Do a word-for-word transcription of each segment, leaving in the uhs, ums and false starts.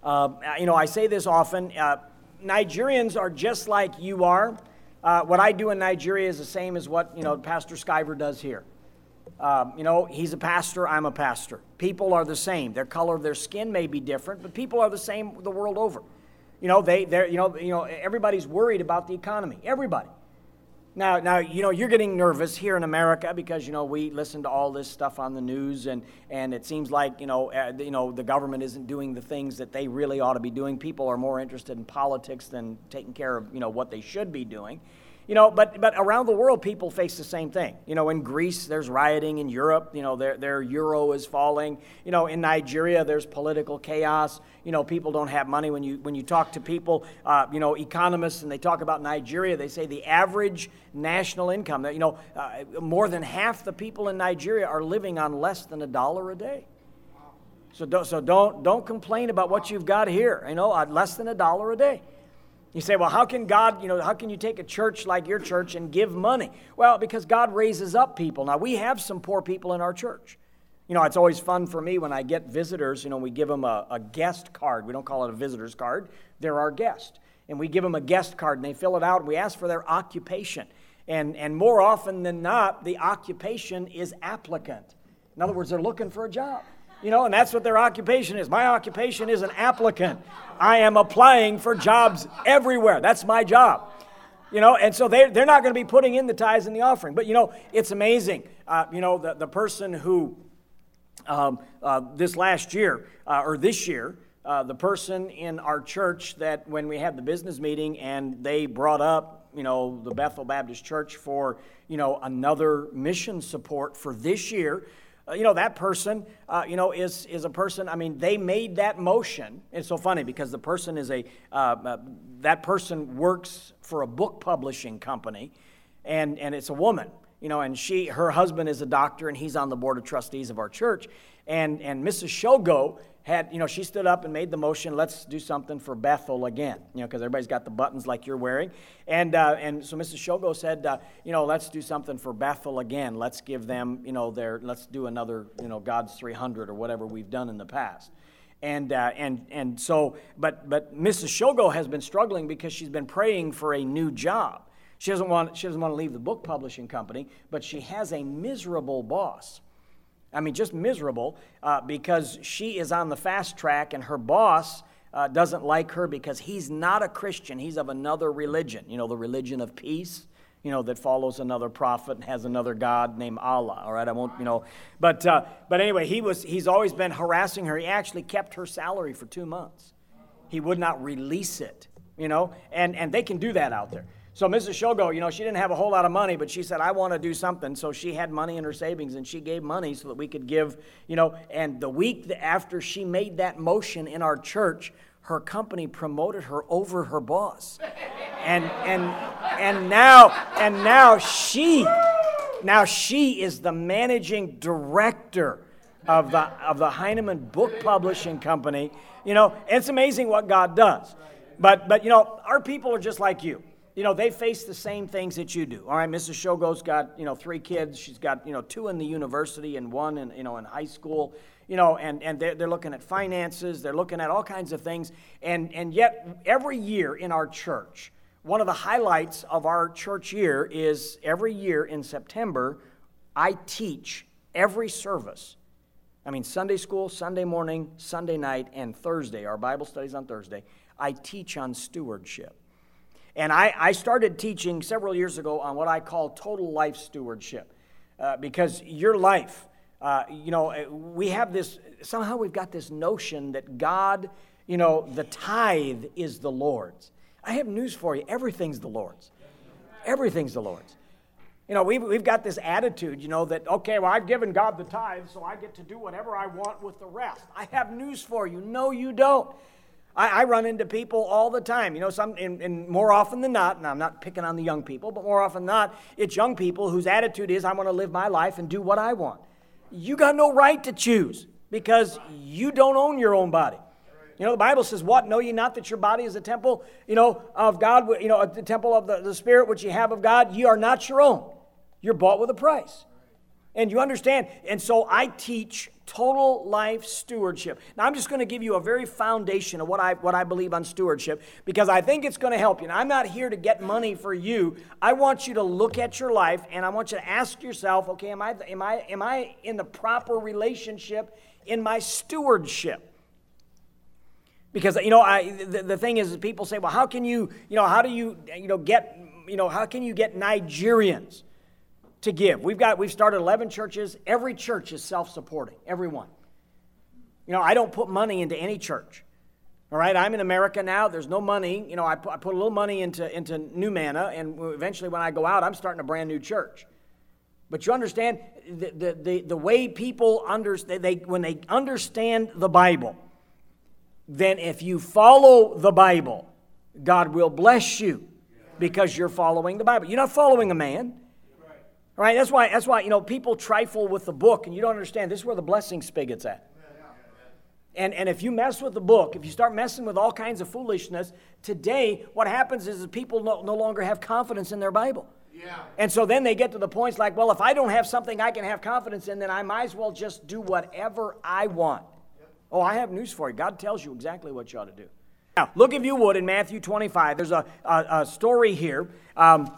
Uh, you know, I say this often. Uh, Nigerians are just like you are. Uh, what I do in Nigeria is the same as what, you know, Pastor Skyver does here. Um, you know, he's a pastor, I'm a pastor. People are the same. Their color of their skin may be different, but people are the same the world over. You know, they, they're, you know, you know, everybody's worried about the economy. Everybody. Now, now, you know, you're getting nervous here in America because, you know, we listen to all this stuff on the news, and, and it seems like, you know, uh, you know, the government isn't doing the things that they really ought to be doing. People are more interested in politics than taking care of, you know, what they should be doing. You know, but but around the world, people face the same thing. You know, in Greece, there's rioting. In Europe, you know, their their euro is falling. You know, in Nigeria, there's political chaos. You know, people don't have money. When you when you talk to people, uh, you know, economists, and they talk about Nigeria, they say the average national income, that, you know, uh, more than half the people in Nigeria are living on less than a dollar a day. So don't so don't don't complain about what you've got here. You know, uh, less than a dollar a day. You say, well, how can God, you know, how can you take a church like your church and give money? Well, because God raises up people. Now, we have some poor people in our church. You know, it's always fun for me when I get visitors, you know, we give them a, a guest card. We don't call it a visitor's card. They're our guest. And we give them a guest card, and they fill it out, and we ask for their occupation. And, and more often than not, the occupation is applicant. In other words, they're looking for a job. You know, and that's what their occupation is. My occupation is an applicant. I am applying for jobs everywhere. That's my job. You know, and so they're, they're not going to be putting in the tithes and the offering. But, you know, it's amazing. Uh, you know, the, the person who, um, uh, this last year, uh, or this year, uh, the person in our church that when we had the business meeting and they brought up, you know, the Bethel Baptist Church for, you know, another mission support for this year, Uh, you know, that person, uh, you know, is is a person, I mean, they made that motion. It's so funny because the person is a, uh, uh, that person works for a book publishing company, and, and it's a woman, you know, and she, her husband is a doctor, and he's on the board of trustees of our church, and, and Missus Shogo had, you know, she stood up and made the motion, let's do something for Bethel again, you know, because everybody's got the buttons like you're wearing. And uh, and so Missus Shogo said, uh, you know, let's do something for Bethel again. Let's give them, you know, their, let's do another, you know, God's three hundred or whatever we've done in the past. And uh, and and so, but but Missus Shogo has been struggling because she's been praying for a new job. She doesn't want she doesn't want to leave the book publishing company, but she has a miserable boss. I mean, just miserable uh, because she is on the fast track, and her boss uh, doesn't like her because he's not a Christian. He's of another religion, you know, the religion of peace, you know, that follows another prophet and has another God named Allah. All right, I won't, you know, but uh, but anyway, he was he's always been harassing her. He actually kept her salary for two months. He would not release it, you know, and and they can do that out there. So Missus Shogo, you know, she didn't have a whole lot of money, but she said, I want to do something. So she had money in her savings, and she gave money so that we could give, you know, and the week after she made that motion in our church, her company promoted her over her boss. And and and now and now she now she is the managing director of the of the Heinemann Book Publishing Company. You know, it's amazing what God does. But but you know, our people are just like you. You know, they face the same things that you do. All right, Missus Shogo's got, you know, three kids. She's got, you know, two in the university and one in, you know, in high school. You know, and, and they're, they're looking at finances. They're looking at all kinds of things. And, and yet, every year in our church, one of the highlights of our church year is every year in September, I teach every service. I mean, Sunday school, Sunday morning, Sunday night, and Thursday. Our Bible studies on Thursday. I teach on stewardship. And I, I started teaching several years ago on what I call total life stewardship. Uh, because your life, uh, you know, we have this, somehow we've got this notion that God, you know, the tithe is the Lord's. I have news for you. Everything's the Lord's. Everything's the Lord's. You know, we've, we've got this attitude, you know, that, okay, well, I've given God the tithe, so I get to do whatever I want with the rest. I have news for you. No, you don't. I, I run into people all the time, you know, some, and, and more often than not, and I'm not picking on the young people, but more often than not, it's young people whose attitude is, I want to live my life and do what I want. You got no right to choose because you don't own your own body. You know, the Bible says, what? Know ye not that your body is a temple, you know, of God, you know, the temple of the, the Spirit which ye have of God? Ye are not your own. You're bought with a price. And you understand, and so I teach Total life stewardship. Now, I'm just going to give you a very foundation of what I what I believe on stewardship, because I think it's going to help you. Now, I'm not here to get money for you. I want you to look at your life, and I want you to ask yourself, okay, am I am I am I in the proper relationship in my stewardship? Because, you know, I the, the thing is, people say, well, how can you, you know, how do you, you know, get, you know, how can you get Nigerians to give? We've got, we've started eleven churches. Every church is self-supporting, every one. You know, I don't put money into any church. All right, I'm in America now. There's no money. You know, I put, I put a little money into, into New Manna, and eventually when I go out, I'm starting a brand new church. But you understand, the, the, the, the way people understand, they, when they understand the Bible, then if you follow the Bible, God will bless you because you're following the Bible. You're not following a man. All right, that's why, that's why, you know, people trifle with the book, and you don't understand. This is where the blessing spigot's at. And, and if you mess with the book, if you start messing with all kinds of foolishness, today what happens is that people no, no longer have confidence in their Bible. Yeah. And so then they get to the points like, well, if I don't have something I can have confidence in, then I might as well just do whatever I want. Yep. Oh, I have news for you. God tells you exactly what you ought to do. Now, look if you would in Matthew twenty-five. There's a, a, a story here. Um,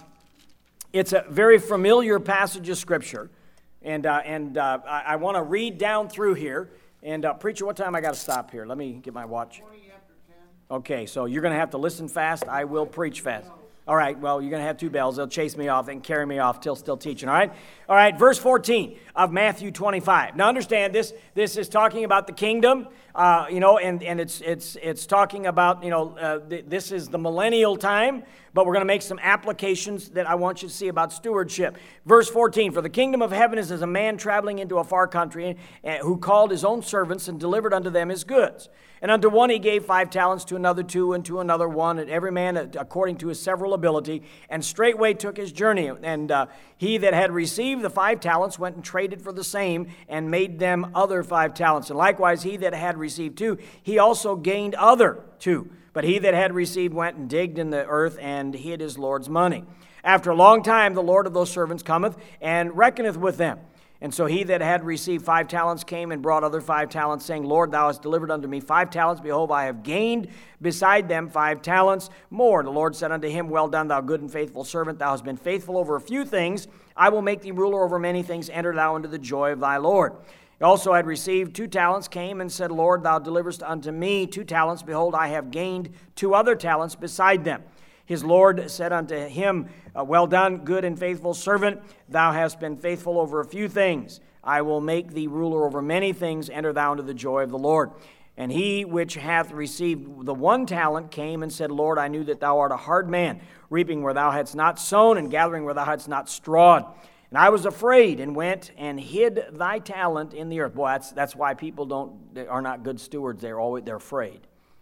It's a very familiar passage of Scripture, and uh, and uh, I, I want to read down through here. And uh, preacher, what time I got to stop here? Let me get my watch. twenty after ten. Okay, so you're going to have to listen fast. I will preach fast. All right, well, you're going to have two bells. They'll chase me off and carry me off till still teaching, all right? All right, verse fourteen of Matthew twenty-five. Now, understand this. This is talking about the kingdom, uh, you know, and, and it's it's it's talking about, you know, uh, th- this is the millennial time, but we're going to make some applications that I want you to see about stewardship. Verse fourteen, for the kingdom of heaven is as a man traveling into a far country, uh, who called his own servants and delivered unto them his goods. And unto one he gave five talents, to another two, and to another one, and every man according to his several ability, and straightway took his journey. And uh, he that had received the five talents went and traded for the same, and made them other five talents. And likewise he that had received two, he also gained other two. But he that had received went and digged in the earth, and hid his Lord's money. After a long time the Lord of those servants cometh, and reckoneth with them. And so he that had received five talents came and brought other five talents, saying, Lord, thou hast delivered unto me five talents. Behold, I have gained beside them five talents more. The Lord said unto him, well done, thou good and faithful servant. Thou hast been faithful over a few things. I will make thee ruler over many things. Enter thou into the joy of thy Lord. He also had received two talents, came and said, Lord, thou deliverest unto me two talents. Behold, I have gained two other talents beside them. His Lord said unto him, well done, good and faithful servant. Thou hast been faithful over a few things. I will make thee ruler over many things. Enter thou into the joy of the Lord. And he which hath received the one talent came and said, Lord, I knew that thou art a hard man, reaping where thou hadst not sown, and gathering where thou hadst not strawed. And I was afraid, and went and hid thy talent in the earth. Boy, that's that's why people don't they are not good stewards. They're always they're afraid.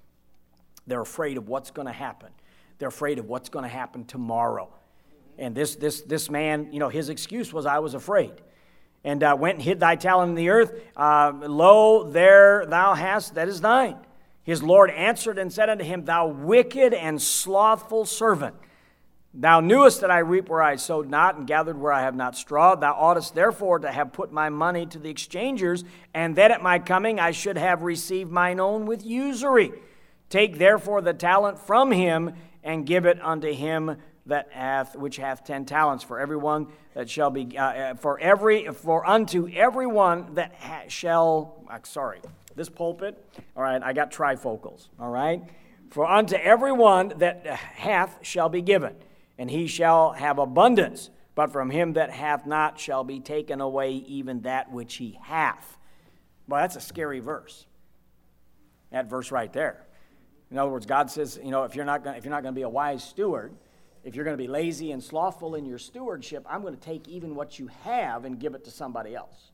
They're afraid of what's going to happen. They're afraid of what's going to happen tomorrow. And this this this man, you know, his excuse was, I was afraid. And uh, went and hid thy talent in the earth. Uh, Lo, there thou hast, that is thine. His Lord answered and said unto him, thou wicked and slothful servant. Thou knewest that I reap where I sowed not, and gathered where I have not strawed. Thou oughtest therefore to have put my money to the exchangers, and that at my coming I should have received mine own with usury. Take therefore the talent from him, and give it unto him that hath, which hath ten talents. For everyone that shall be, uh, for every, for unto everyone that ha- shall, uh, sorry, this pulpit, all right, I got trifocals, all right? For unto everyone that hath shall be given, and he shall have abundance. But from him that hath not shall be taken away even that which he hath. Well, that's a scary verse. That verse right there. In other words, God says, you know, if you're not going, if you're not going to be a wise steward, if you're going to be lazy and slothful in your stewardship, I'm going to take even what you have and give it to somebody else.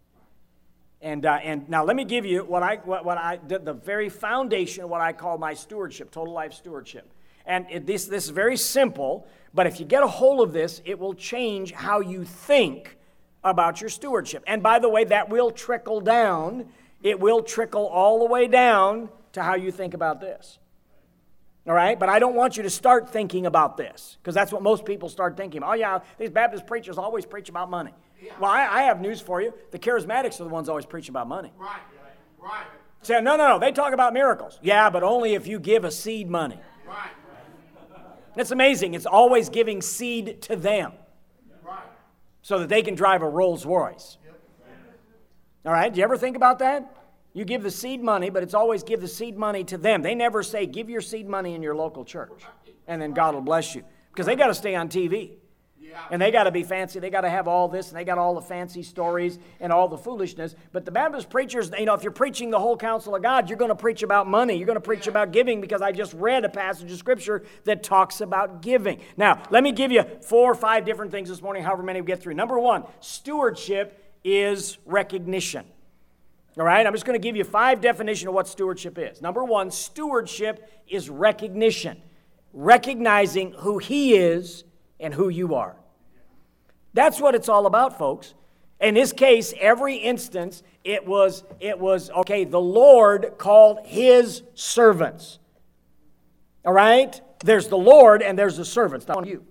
And uh, and now let me give you what I what, what I the, the very foundation of what I call my stewardship, total life stewardship. And it, this this is very simple, but if you get a hold of this, it will change how you think about your stewardship. And by the way, that will trickle down. It will trickle all the way down to how you think about this. All right, but I don't want you to start thinking about this, because that's what most people start thinking. Oh, yeah, these Baptist preachers always preach about money. Well, I, I have news for you. The charismatics are the ones always preaching about money. Right, right. Say, no, no, no, they talk about miracles. Yeah, but only if you give a seed money. Right. It's amazing. It's always giving seed to them. Right. So that they can drive a Rolls Royce. Yep. All right, do you ever think about that? You give the seed money, but it's always give the seed money to them. They never say, give your seed money in your local church, and then God will bless you. Because they got to stay on T V. Yeah. And they got to be fancy. They got to have all this, and they got all the fancy stories and all the foolishness. But the Baptist preachers, you know, if you're preaching the whole counsel of God, you're going to preach about money. You're going to preach about giving, because I just read a passage of Scripture that talks about giving. Now, let me give you four or five different things this morning, however many we get through. Number one, stewardship is recognition. All right, I'm just going to give you five definitions of what stewardship is. Number one, stewardship is recognition. Recognizing who He is and who you are. That's what it's all about, folks. In this case, every instance, it was, it was, okay, the Lord called His servants. All right? There's the Lord and there's the servants, not you.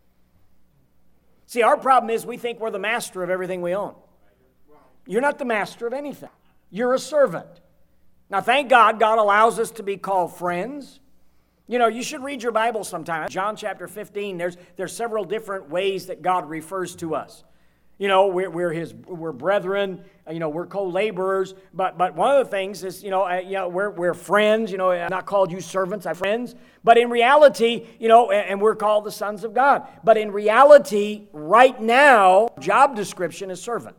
See, our problem is we think we're the master of everything we own. You're not the master of anything. You're a servant. Now, thank God, God allows us to be called friends. You know, you should read your Bible sometime. John chapter fifteen, there's, there's several different ways that God refers to us. You know, we're, we're His, we're brethren, you know, we're co-laborers. But but one of the things is, you know, uh, you know we're, we're friends. You know, I'm not called you servants, I'm friends. But in reality, you know, and, and we're called the sons of God. But in reality, right now, job description is servant.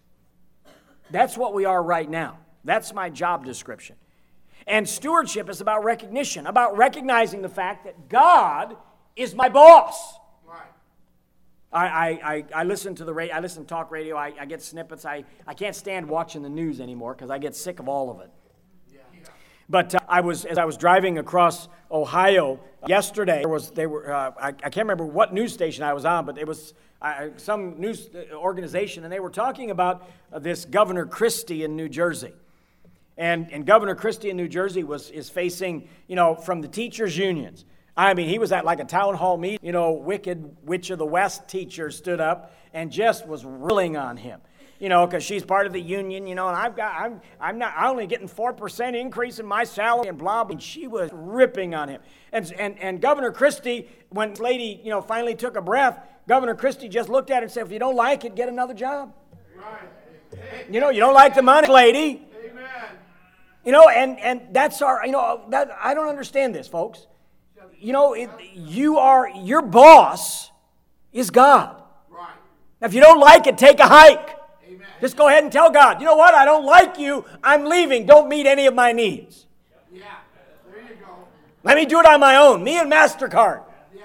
That's what we are right now. That's my job description. And stewardship is about recognition, about recognizing the fact that God is my boss. Right. I, I, I, I listen to the radio, I listen to talk radio, I, I get snippets. I, I can't stand watching the news anymore because I get sick of all of it. Yeah. But uh, I was, as I was driving across Ohio yesterday, there was, they were, uh, I, I can't remember what news station I was on, but it was uh, some news organization, and they were talking about uh, this Governor Christie in New Jersey. And, and Governor Christie in New Jersey was is facing, you know, from the teachers' unions. I mean, he was at like a town hall meeting. You know, wicked Witch of the West teacher stood up and just was riling on him. You know, because she's part of the union, you know, and I've got, I'm, I'm not, I'm only getting four percent increase in my salary and blah, blah. And she was ripping on him. And, and, and Governor Christie, when this lady, you know, finally took a breath, Governor Christie just looked at her and said, if you don't like it, get another job. Right. You know, you don't like the money, lady. Amen. You know, and, and that's our, you know, that, I don't understand this, folks. You know, it, you are, your boss is God. Right. Now, if you don't like it, take a hike. Amen. Just go ahead and tell God, you know what, I don't like you, I'm leaving, don't meet any of my needs. Yeah. There you go. Let me do it on my own, me and MasterCard. Yeah.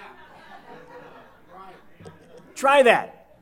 Right. Try that.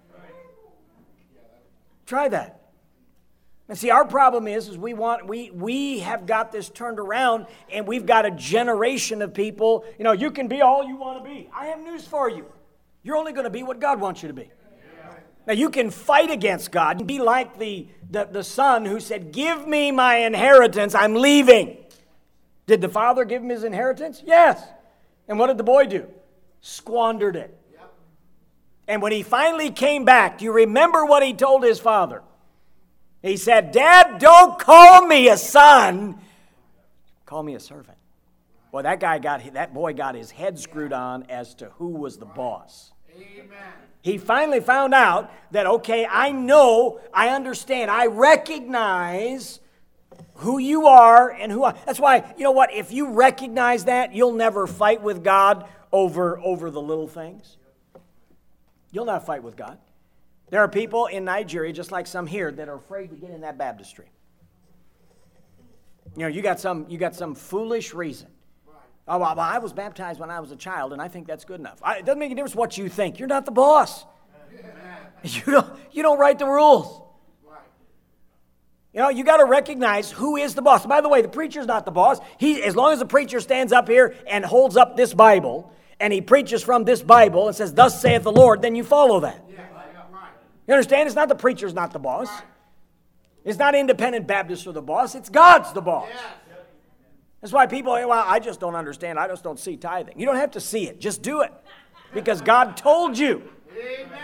Try that. And see, our problem is, is we want we we have got this turned around, and we've got a generation of people. You know, you can be all you want to be. I have news for you. You're only going to be what God wants you to be. Now, you can fight against God and be like the, the, the son who said, give me my inheritance, I'm leaving. Did the father give him his inheritance? Yes. And what did the boy do? Squandered it. Yep. And when he finally came back, do you remember what he told his father? He said, Dad, don't call me a son. Call me a servant. Well, that guy got, that boy got his head screwed on as to who was the boss. Amen. He finally found out that, okay, I know, I understand, I recognize who you are and who I, that's why, you know what, if you recognize that, you'll never fight with God over, over the little things. You'll not fight with God. There are people in Nigeria, just like some here, that are afraid to get in that baptistry. You know, you got some, you got some foolish reason. Oh, well, I was baptized when I was a child, and I think that's good enough. I, it doesn't make a difference what you think. You're not the boss. You don't, you don't write the rules. You know, you got to recognize who is the boss. By the way, the preacher's not the boss. He, as long as the preacher stands up here and holds up this Bible, and he preaches from this Bible and says, thus saith the Lord, then you follow that. You understand? It's not the preacher's not the boss. It's not independent Baptists are the boss. It's God's the boss. That's why people, well, I just don't understand. I just don't see tithing. You don't have to see it. Just do it. Because God told you. Amen.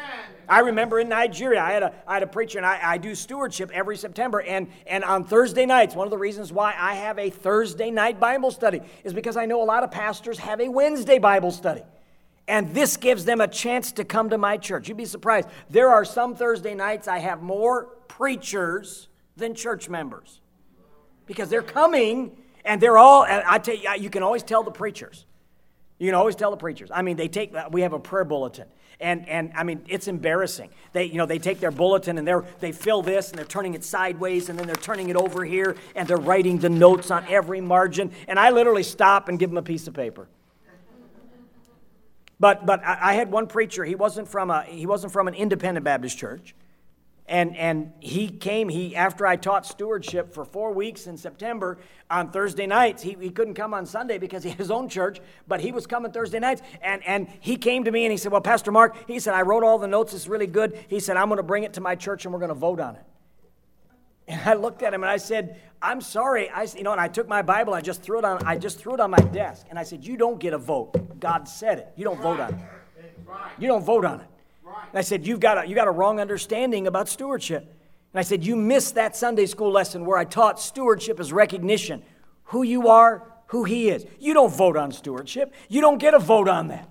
I remember in Nigeria, I had a, I had a preacher, and I, I do stewardship every September, and, and on Thursday nights, one of the reasons why I have a Thursday night Bible study is because I know a lot of pastors have a Wednesday Bible study. And this gives them a chance to come to my church. You'd be surprised. There are some Thursday nights I have more preachers than church members. Because they're coming, and they're all, and I tell you, you can always tell the preachers. You can always tell the preachers. I mean, they take, we have a prayer bulletin. And, and I mean, it's embarrassing. They, you know, they take their bulletin and they're, they fill this and they're turning it sideways and then they're turning it over here and they're writing the notes on every margin. And I literally stop and give them a piece of paper. But but I, I had one preacher. He wasn't from a he wasn't from an independent Baptist church. And and he came, he after I taught stewardship for four weeks in September on Thursday nights. He, he couldn't come on Sunday because he had his own church, but he was coming Thursday nights. And, and he came to me and he said, well, Pastor Mark, he said, I wrote all the notes. It's really good. He said, I'm going to bring it to my church and we're going to vote on it. And I looked at him and I said, I'm sorry. I, you know, and I took my Bible, I just threw it on, I just threw it on my desk. And I said, you don't get a vote. God said it. You don't vote on it. You don't vote on it. And I said, you've got a, you got a wrong understanding about stewardship. And I said, you missed that Sunday school lesson where I taught stewardship as recognition. Who you are, who he is. You don't vote on stewardship. You don't get a vote on that.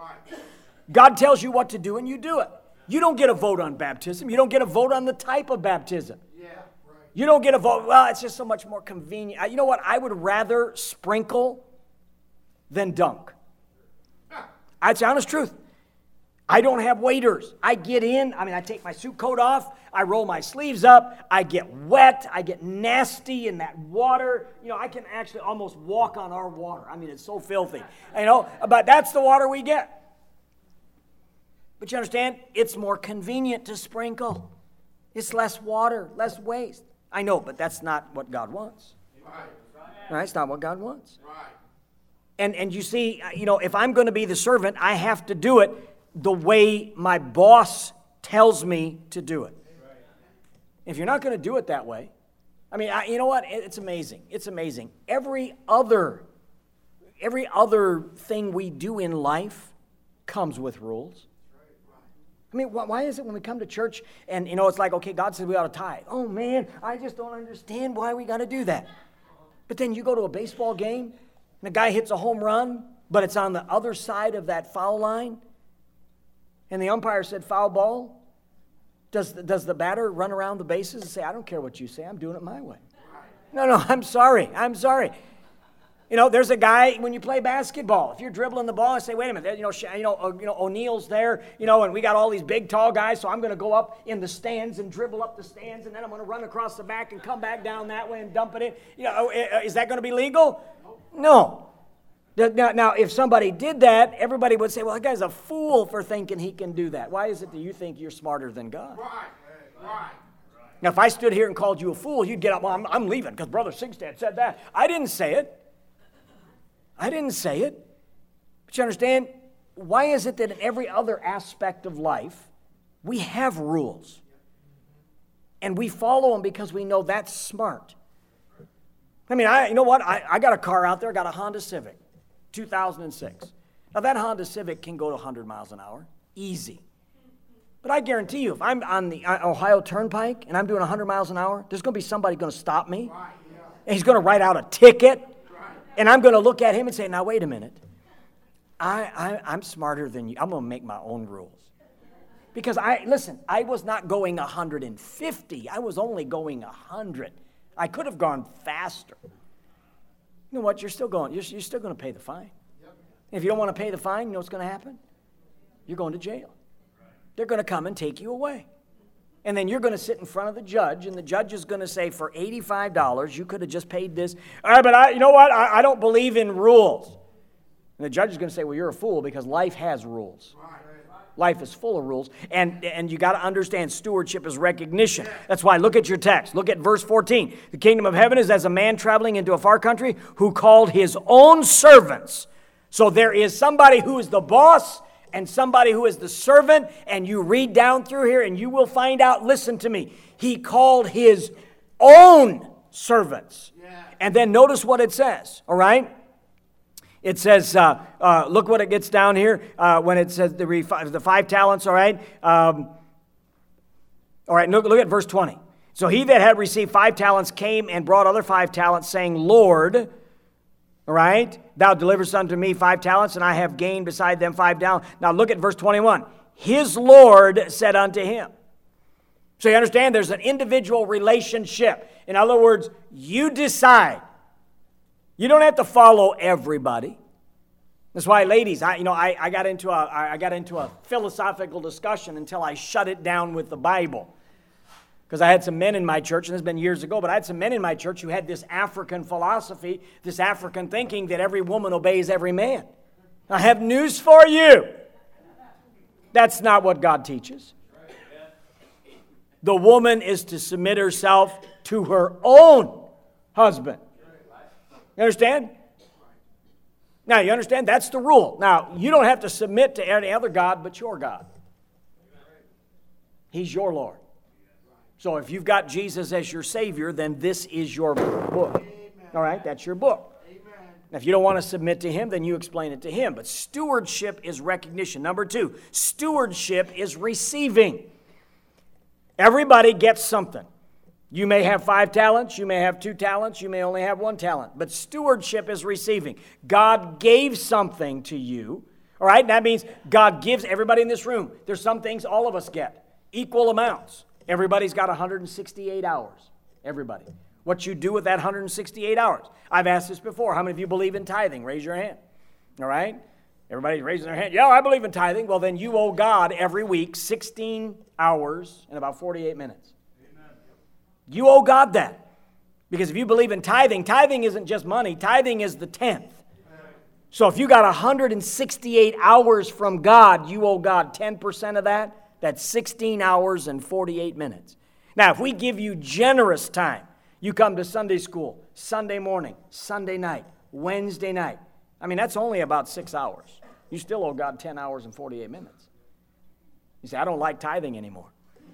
God tells you what to do and you do it. You don't get a vote on baptism. You don't get a vote on the type of baptism. You don't get a vote. Well, it's just so much more convenient. You know what? I would rather sprinkle than dunk. That's the honest truth. I don't have waiters. I get in. I mean, I take my suit coat off. I roll my sleeves up. I get wet. I get nasty in that water. You know, I can actually almost walk on our water. I mean, it's so filthy. You know, but that's the water we get. But you understand? It's more convenient to sprinkle. It's less water, less waste. I know, but that's not what God wants. Right. Right? It's not what God wants. Right. And and you see, you know, if I'm going to be the servant, I have to do it the way my boss tells me to do it. Right. If you're not going to do it that way, I mean, I, you know what? It's amazing. It's amazing. Every other, every other thing we do in life comes with rules. I mean, why is it when we come to church and, you know, it's like, okay, God said we ought to tithe. Oh, man, I just don't understand why we got to do that. But then you go to a baseball game and a guy hits a home run, but it's on the other side of that foul line. And the umpire said foul ball. Does, does the batter run around the bases and say, I don't care what you say, I'm doing it my way? No, no, I'm sorry. I'm sorry. You know, there's a guy, when you play basketball, if you're dribbling the ball and say, wait a minute, you know, you know, you know, O'Neal's there, you know, and we got all these big, tall guys, so I'm going to go up in the stands and dribble up the stands, and then I'm going to run across the back and come back down that way and dump it in. You know, is that going to be legal? No. Now, now, if somebody did that, everybody would say, well, that guy's a fool for thinking he can do that. Why is it that you think you're smarter than God? Right, right. Now, if I stood here and called you a fool, you'd get up, well, I'm, I'm leaving because Brother Sigstad said that. I didn't say it. I didn't say it. But you understand, why is it that in every other aspect of life, we have rules? And we follow them because we know that's smart. I mean, I, you know what? I, I got a car out there. I got a Honda Civic, two thousand six. Now, that Honda Civic can go to one hundred miles an hour, easy. But I guarantee you, if I'm on the Ohio Turnpike and I'm doing one hundred miles an hour, there's going to be somebody going to stop me. And he's going to write out a ticket. And I'm going to look at him and say, now, wait a minute. I, I, I'm smarter than you. I'm going to make my own rules. Because, I listen, I was not going one hundred fifty. I was only going one hundred. I could have gone faster. You know what? You're still going. You're, you're still going to pay the fine. Yep. If you don't want to pay the fine, you know what's going to happen? You're going to jail. Right. They're going to come and take you away. And then you're going to sit in front of the judge, and the judge is going to say, for eighty-five dollars, you could have just paid this. All right, but I, you know what? I, I don't believe in rules. And the judge is going to say, well, you're a fool because life has rules. Right. Life is full of rules. And, and you got to understand stewardship is recognition. That's why, look at your text. Look at verse fourteen. The kingdom of heaven is as a man traveling into a far country who called his own servants. So there is somebody who is the boss and somebody who is the servant, and you read down through here and you will find out, listen to me, he called his own servants. Yeah. And then notice what it says, all right? It says, uh, uh, look what it gets down here uh, when it says the, ref- the five talents, all right? Um, All right, look, look at verse twenty. So he that had received five talents came and brought other five talents, saying, Lord, all right, thou deliverest unto me five talents, and I have gained beside them five talents. Now look at verse twenty-one. His Lord said unto him. So you understand there's an individual relationship. In other words, you decide. You don't have to follow everybody. That's why, ladies, I, you know, I, I got into a I got into a philosophical discussion until I shut it down with the Bible. Because I had some men in my church, and this has been years ago, but I had some men in my church who had this African philosophy, this African thinking that every woman obeys every man. I have news for you. That's not what God teaches. The woman is to submit herself to her own husband. You understand? Now, you understand? That's the rule. Now, you don't have to submit to any other God but your God. He's your Lord. So if you've got Jesus as your Savior, then this is your book. All right? That's your book. Now, if you don't want to submit to Him, then you explain it to Him. But stewardship is recognition. Number two, stewardship is receiving. Everybody gets something. You may have five talents, you may have two talents, you may only have one talent. But stewardship is receiving. God gave something to you. All right? That means God gives everybody in this room. There's some things all of us get. Equal amounts. Everybody's got one hundred sixty-eight hours. Everybody. What you do with that one hundred sixty-eight hours. I've asked this before. How many of you believe in tithing? Raise your hand. All right? Everybody's raising their hand. Yeah, I believe in tithing. Well, then you owe God every week sixteen hours and about forty-eight minutes. Amen. You owe God that. Because if you believe in tithing, tithing isn't just money. Tithing is the tenth. So if you got one hundred sixty-eight hours from God, you owe God ten percent of that. That's sixteen hours and forty-eight minutes. Now, if we give you generous time, you come to Sunday school, Sunday morning, Sunday night, Wednesday night. I mean, that's only about six hours. You still owe God ten hours and forty-eight minutes. You say, I don't like tithing anymore.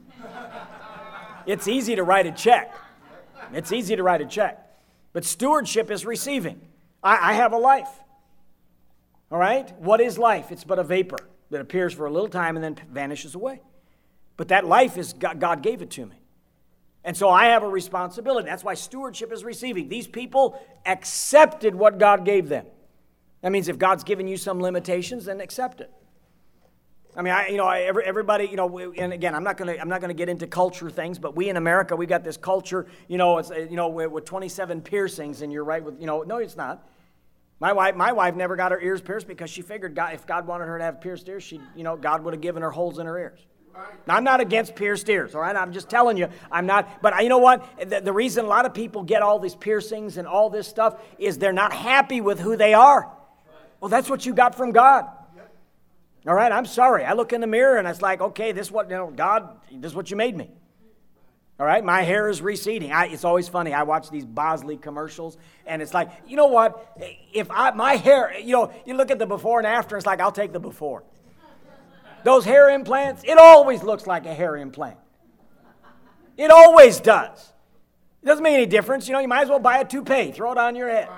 It's easy to write a check. It's easy to write a check. But stewardship is receiving. I, I have a life. All right? What is life? It's but a vapor that appears for a little time and then vanishes away. But that life is, God gave it to me. And so I have a responsibility. That's why stewardship is receiving. These people accepted what God gave them. That means if God's given you some limitations, then accept it. I mean, I, you know, I, every, everybody, you know, and again, I'm not going to, I'm not going to get into culture things, but we in America, we got this culture, you know, it's, you know, with twenty-seven piercings, and you're right with, you know, no, it's not. My wife, my wife never got her ears pierced because she figured God, if God wanted her to have pierced ears, she, you know, God would have given her holes in her ears. Now, I'm not against pierced ears, all right? I'm just telling you, I'm not. But you know what? The, the reason a lot of people get all these piercings and all this stuff is they're not happy with who they are. Well, that's what you got from God. All right, I'm sorry. I look in the mirror and it's like, okay, this is what, you know, God, this is what you made me. All right, my hair is receding. I, it's always funny. I watch these Bosley commercials, and it's like, you know what? If I my hair, you know, you look at the before and after, it's like, I'll take the before. Those hair implants, it always looks like a hair implant. It always does. It doesn't make any difference. You know, you might as well buy a toupee. Throw it on your head.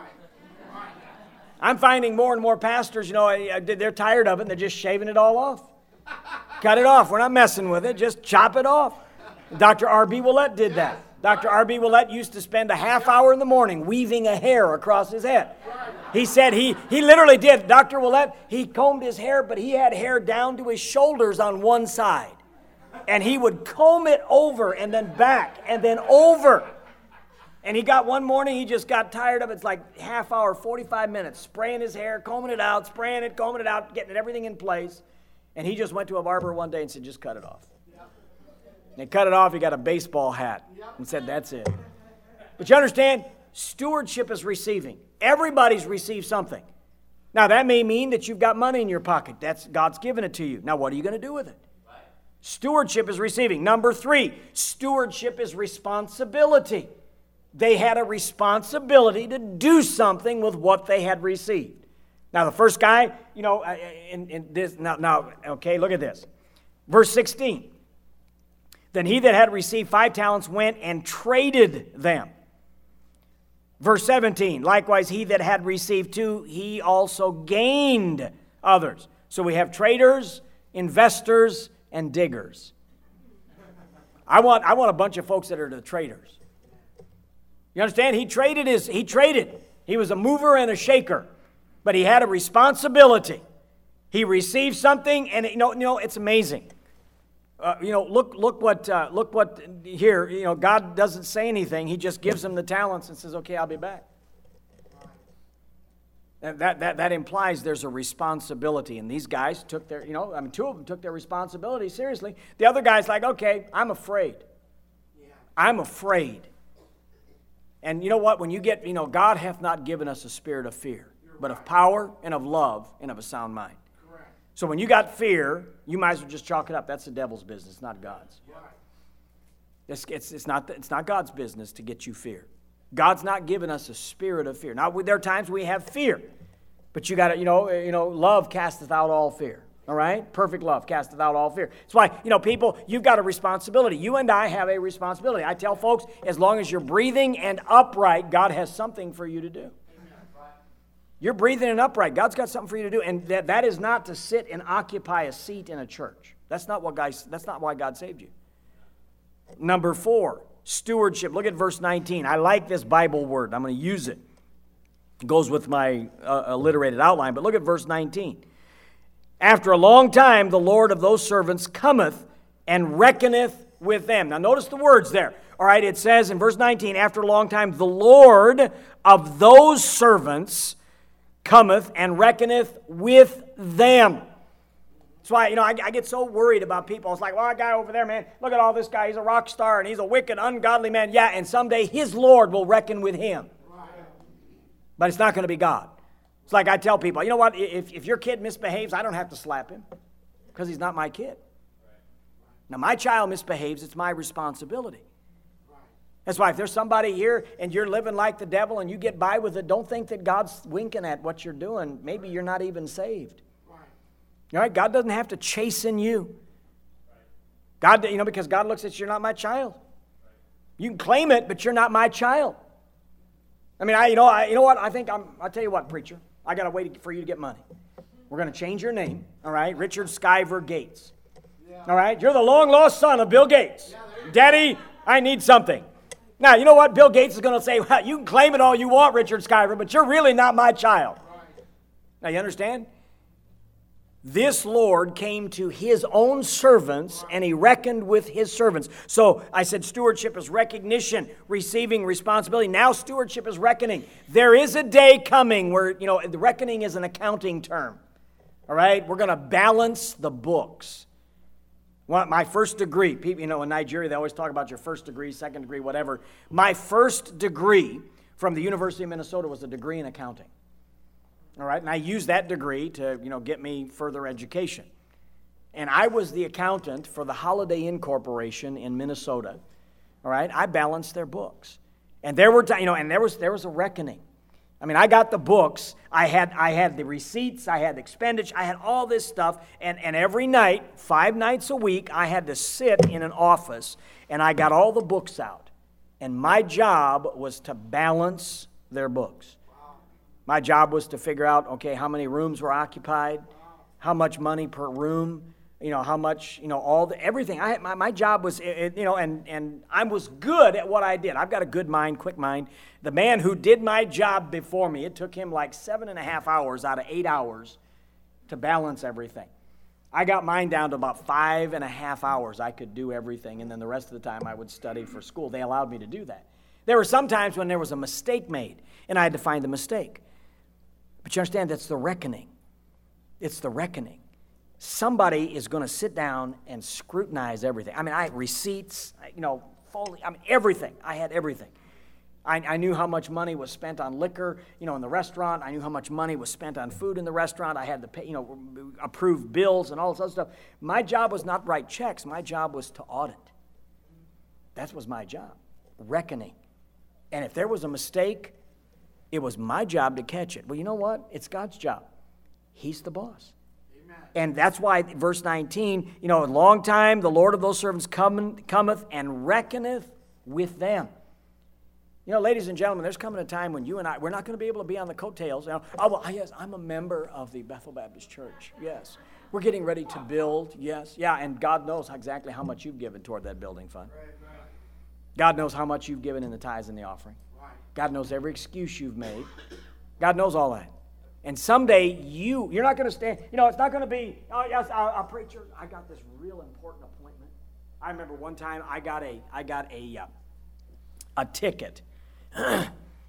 I'm finding more and more pastors, you know, they're tired of it, and they're just shaving it all off. Cut it off. We're not messing with it. Just chop it off. Doctor R B Willett did that. Doctor R B Willett used to spend a half hour in the morning weaving a hair across his head. He said he, he literally did. Doctor Willett, he combed his hair, but he had hair down to his shoulders on one side. And he would comb it over and then back and then over. And he got one morning, he just got tired of it. It's like half hour, forty-five minutes, spraying his hair, combing it out, spraying it, combing it out, getting everything in place. And he just went to a barber one day and said, just cut it off. And he cut it off, he got a baseball hat and said, that's it. But you understand, stewardship is receiving. Everybody's received something. Now, that may mean that you've got money in your pocket. That's God's given it to you. Now, what are you going to do with it? Stewardship is receiving. Number three, stewardship is responsibility. They had a responsibility to do something with what they had received. Now, the first guy, you know, in, in this, now, now, okay, look at this. Verse sixteen. Then he that had received five talents went and traded them. Verse seventeen, likewise he that had received two, he also gained others. So we have traders, investors, and diggers. I want, I want a bunch of folks that are the traders. You understand? He traded his, he traded. He was a mover and a shaker, but he had a responsibility. He received something, and it, you know, you know, it's amazing. Uh, you know, look, look what, uh, look what here. You know, God doesn't say anything. He just gives him the talents and says, "Okay, I'll be back." And that that that implies there's a responsibility, and these guys took their, you know, I mean, two of them took their responsibility seriously. The other guy's like, "Okay, I'm afraid. I'm afraid." And you know what? When you get, you know, God hath not given us a spirit of fear, but of power and of love and of a sound mind. Correct. So when you got fear, you might as well just chalk it up. That's the devil's business, not God's. Right. It's, it's, it's, not, it's not God's business to get you fear. God's not given us a spirit of fear. Now, there are times we have fear, but you got to, you know, you know, love casteth out all fear. All right? Perfect love casteth out all fear. That's why, you know, people, you've got a responsibility. You and I have a responsibility. I tell folks, as long as you're breathing and upright, God has something for you to do. You're breathing and upright. God's got something for you to do. And that, that is not to sit and occupy a seat in a church. That's not what guys, that's not why God saved you. Number four, stewardship. Look at verse nineteen. I like this Bible word. I'm going to use it. It goes with my uh, alliterated outline. But look at verse nineteen. After a long time, the Lord of those servants cometh and reckoneth with them. Now notice the words there. All right, it says in verse nineteen, after a long time, the Lord of those servants cometh and reckoneth with them. That's why, you know, I, I get so worried about people. It's like, well, that guy over there, man, look at all this guy. He's a rock star and he's a wicked, ungodly man. Yeah, and someday his Lord will reckon with him. But it's not going to be God. It's like I tell people, you know what, if, if your kid misbehaves, I don't have to slap him because he's not my kid. Now, my child misbehaves, it's my responsibility. That's why if there's somebody here and you're living like the devil and you get by with it, don't think that God's winking at what you're doing. Maybe you're not even saved. All right, God doesn't have to chasten you. God, you know, because God looks at you, you're not my child. You can claim it, but you're not my child. I mean, I, you know, I, you know what? I think I'm. I'll tell you what, preacher. I gotta wait for you to get money. We're gonna change your name. All right, Richard Skyver Gates. Yeah. All right, you're the long lost son of Bill Gates. Yeah, Daddy, I need something. Now, you know what? Bill Gates is gonna say, well, you can claim it all you want, Richard Skyver, but you're really not my child. Right. Now, you understand? This Lord came to his own servants, and he reckoned with his servants. So I said stewardship is recognition, receiving responsibility. Now stewardship is reckoning. There is a day coming where, you know, the reckoning is an accounting term. All right? We're going to balance the books. Well, my first degree, people, you know, in Nigeria, they always talk about your first degree, second degree, whatever. My first degree from the University of Minnesota was a degree in accounting. All right, and I used that degree to, you know, get me further education. And I was the accountant for the Holiday Inn Corporation in Minnesota. All right, I balanced their books. And there were, you know, and there was there was a reckoning. I mean, I got the books, I had I had the receipts, I had the expenditure, I had all this stuff, and, and every night, five nights a week, I had to sit in an office, and I got all the books out. And my job was to balance their books. My job was to figure out, okay, how many rooms were occupied, how much money per room, you know, how much, you know, all the, everything. I had, my, my job was, it, you know, and, and I was good at what I did. I've got a good mind, quick mind. The man who did my job before me, it took him like seven and a half hours out of eight hours to balance everything. I got mine down to about five and a half hours. I could do everything, and then the rest of the time I would study for school. They allowed me to do that. There were some times when there was a mistake made, and I had to find the mistake. But you understand, that's the reckoning. It's the reckoning. Somebody is going to sit down and scrutinize everything. I mean, I had receipts, you know, fully, I mean, everything. I had everything. I, I knew how much money was spent on liquor, you know, in the restaurant. I knew how much money was spent on food in the restaurant. I had to pay, you know, approve bills and all this other stuff. My job was not write checks. My job was to audit. That was my job, reckoning. And if there was a mistake, it was my job to catch it. Well, you know what? It's God's job. He's the boss. Amen. And that's why verse nineteen, you know, a long time the Lord of those servants cometh and reckoneth with them. You know, ladies and gentlemen, there's coming a time when you and I, we're not going to be able to be on the coattails. You know, oh, well, yes, I'm a member of the Bethel Baptist Church. Yes. We're getting ready to build. Yes. Yeah, and God knows exactly how much you've given toward that building fund. God knows how much you've given in the tithes and the offering. God knows every excuse you've made. God knows all that. And someday you, you're not going to stand, you know, it's not going to be, oh, yes, a, a preacher, I got this real important appointment. I remember one time I got a, I got a, uh, a ticket. This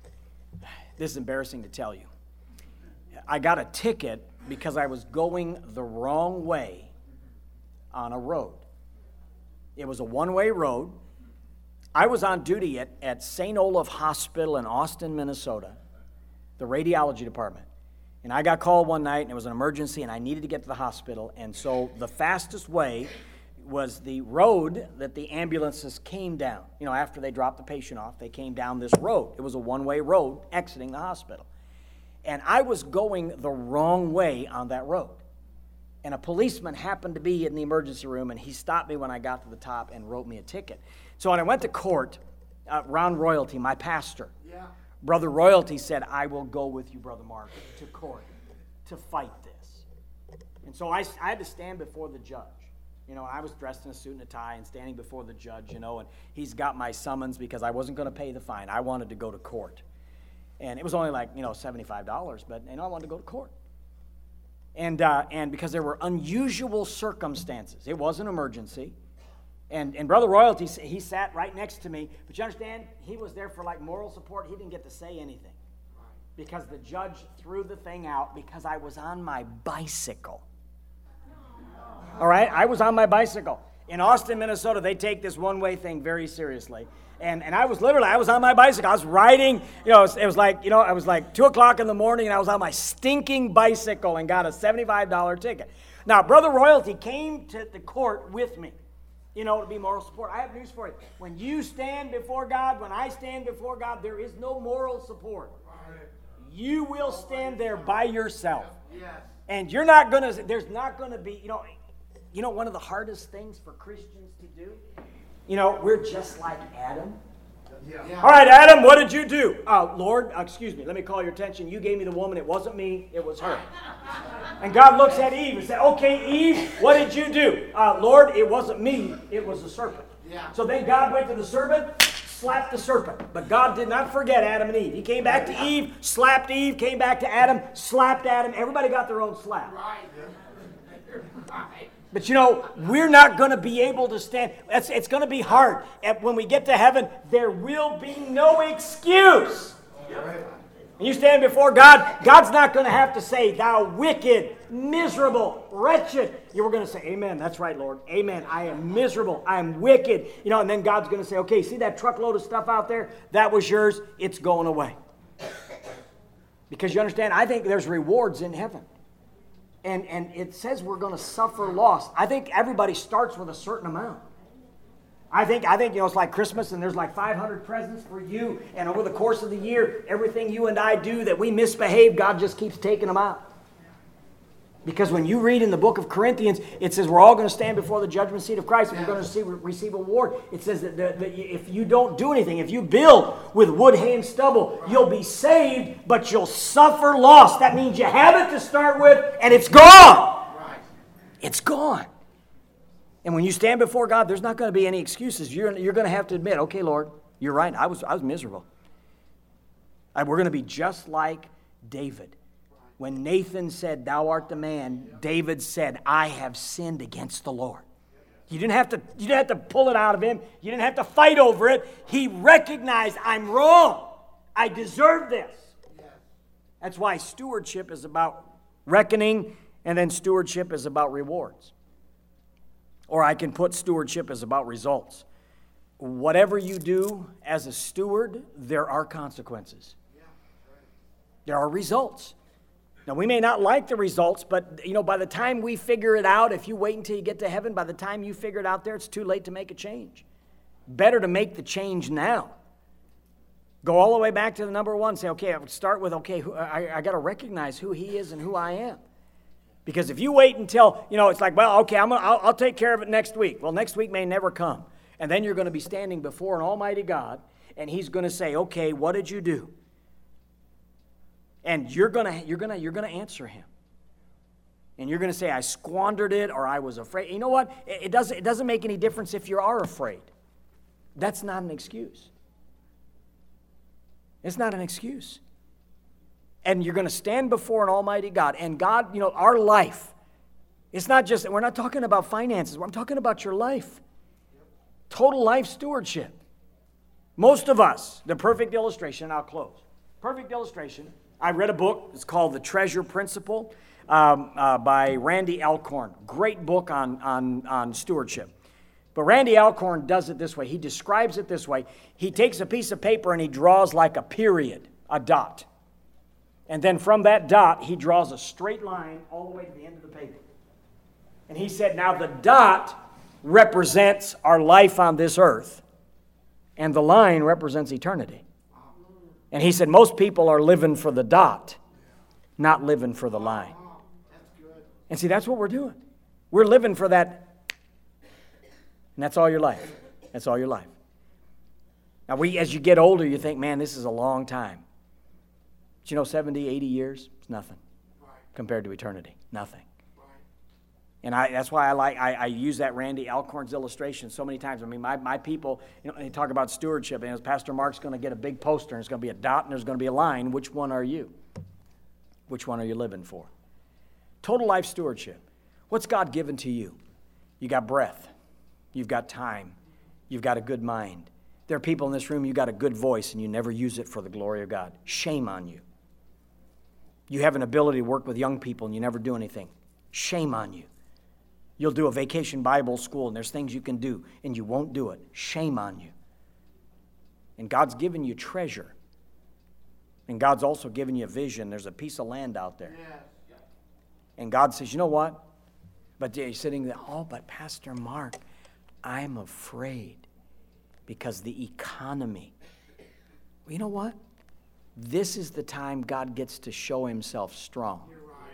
is embarrassing to tell you. I got a ticket because I was going the wrong way on a road. It was a one-way road. I was on duty at, at Saint Olaf Hospital in Austin, Minnesota, the radiology department. And I got called one night, and it was an emergency, and I needed to get to the hospital. And so the fastest way was the road that the ambulances came down. You know, after they dropped the patient off, they came down this road. It was a one-way road exiting the hospital. And I was going the wrong way on that road. And a policeman happened to be in the emergency room, and he stopped me when I got to the top and wrote me a ticket. So when I went to court, uh, Ron Royalty, my pastor, Yeah. Brother Royalty said, I will go with you, Brother Mark, to court to fight this. And so I, I had to stand before the judge. You know, I was dressed in a suit and a tie and standing before the judge, you know, and he's got my summons because I wasn't going to pay the fine. I wanted to go to court. And it was only like, you know, seventy-five dollars, but, you know, I wanted to go to court. And, uh, and because there were unusual circumstances. It was an emergency. And, and Brother Royalty, he sat right next to me. But you understand, he was there for like moral support. He didn't get to say anything. Because the judge threw the thing out because I was on my bicycle. All right? I was on my bicycle. In Austin, Minnesota, they take this one-way thing very seriously. And and I was literally, I was on my bicycle. I was riding, you know, it was, it was like, you know, I was like two o'clock in the morning, and I was on my stinking bicycle and got a seventy-five dollars ticket. Now, Brother Royalty came to the court with me, you know, to be moral support. I have news for you. When you stand before God, when I stand before God, there is no moral support. You will stand there by yourself. Yes. And you're not going to, there's not going to be, you know, you know, one of the hardest things for Christians to do, you know, we're just like Adam. Yeah. All right, Adam, what did you do? Uh, Lord, uh, excuse me, let me call your attention. You gave me the woman. It wasn't me. It was her. And God looks at Eve and said, okay, Eve, what did you do? Uh, Lord, it wasn't me. It was the serpent. Yeah. So then God went to the serpent, slapped the serpent. But God did not forget Adam and Eve. He came back to Eve, slapped Eve, came back to Adam, slapped Adam. Everybody got their own slap. Right. Right. But you know, we're not going to be able to stand. It's, it's going to be hard. And when we get to heaven, there will be no excuse. When you stand before God, God's not going to have to say, thou wicked, miserable, wretched. You were going to say, amen, that's right, Lord. Amen, I am miserable, I am wicked. You know, and then God's going to say, okay, see that truckload of stuff out there? That was yours. It's going away. Because you understand, I think there's rewards in heaven. And, and it says we're going to suffer loss. I think everybody starts with a certain amount. I think, I think, you know, it's like Christmas and there's like five hundred presents for you. And over the course of the year, everything you and I do that we misbehave, God just keeps taking them out. Because when you read in the book of Corinthians, it says we're all going to stand before the judgment seat of Christ and we're going to receive, receive a reward. It says that, that, that if you don't do anything, if you build with wood, hay, and stubble, you'll be saved, but you'll suffer loss. That means you have it to start with, and it's gone. It's gone. And when you stand before God, there's not going to be any excuses. You're, you're going to have to admit, okay, Lord, you're right. I was, I was miserable. I, we're going to be just like David. When Nathan said, thou art the man, David said, I have sinned against the Lord. You didn't have to, you didn't have to pull it out of him. You didn't have to fight over it. He recognized, I'm wrong. I deserve this. That's why stewardship is about reckoning, and then stewardship is about rewards. Or I can put stewardship as about results. Whatever you do as a steward, there are consequences. There are results. Now, we may not like the results, but, you know, by the time we figure it out, if you wait until you get to heaven, by the time you figure it out there, it's too late to make a change. Better to make the change now. Go all the way back to the number one. Say, okay, I would start with, okay, who, I, I got to recognize who he is and who I am. Because if you wait until, you know, it's like, well, okay, I'm gonna, I'll, I'll take care of it next week. Well, next week may never come. And then you're going to be standing before an almighty God, and he's going to say, okay, what did you do? And you're going to you're going to you're going to answer him. And you're going to say, I squandered it, or I was afraid. You know what? It, it doesn't it doesn't make any difference if you are afraid. That's not an excuse. It's not an excuse. And you're going to stand before an almighty God. And God, you know, our life, it's not just, we're not talking about finances. I'm talking about your life. Total life stewardship. Most of us, the perfect illustration, and I'll close. Perfect illustration. I read a book. It's called The Treasure Principle um, uh, by Randy Alcorn. Great book on, on, on stewardship. But Randy Alcorn does it this way. He describes it this way. He takes a piece of paper and he draws like a period, a dot. And then from that dot, he draws a straight line all the way to the end of the paper. And he said, now the dot represents our life on this earth, and the line represents eternity. And he said, most people are living for the dot, not living for the line. And see, that's what we're doing. We're living for that. And that's all your life. That's all your life. Now, we, as you get older, you think, man, this is a long time. But you know, seventy, eighty years, it's nothing compared to eternity. Nothing. And I, that's why I like I, I use that Randy Alcorn's illustration so many times. I mean, my, my people, you know, they talk about stewardship, and as Pastor Mark's going to get a big poster, and it's going to be a dot, and there's going to be a line. Which one are you? Which one are you living for? Total life stewardship. What's God given to you? You got breath. You've got time. You've got a good mind. There are people in this room, you got a good voice, and you never use it for the glory of God. Shame on you. You have an ability to work with young people, and you never do anything. Shame on you. You'll do a vacation Bible school, and there's things you can do, and you won't do it. Shame on you. And God's given you treasure. And God's also given you a vision. There's a piece of land out there. And God says, you know what? But you're sitting there, oh, but Pastor Mark, I'm afraid because the economy. Well, you know what? This is the time God gets to show himself strong.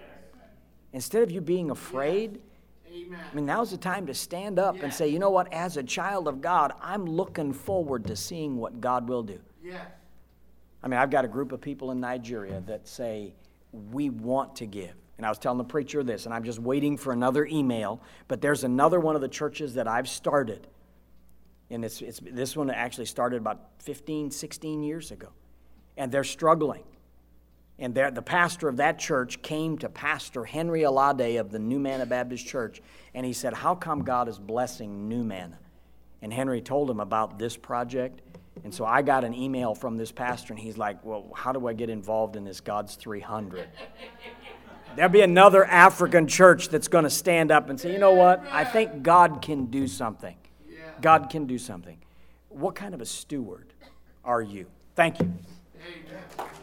Instead of you being afraid, Amen. I mean, now's the time to stand up yes. and say, you know what, as a child of God, I'm looking forward to seeing what God will do. Yes. I mean, I've got a group of people in Nigeria that say, we want to give. And I was telling the preacher this, and I'm just waiting for another email, but there's another one of the churches that I've started. And it's, it's this one actually started about fifteen, sixteen years ago. And they're struggling. And the pastor of that church came to Pastor Henry Alade of the New Manna Baptist Church, and he said, how come God is blessing New Manna? And Henry told him about this project. And so I got an email from this pastor, and he's like, well, how do I get involved in this God's three hundred? There'll be another African church that's going to stand up and say, you know what? I think God can do something. God can do something. What kind of a steward are you? Thank you.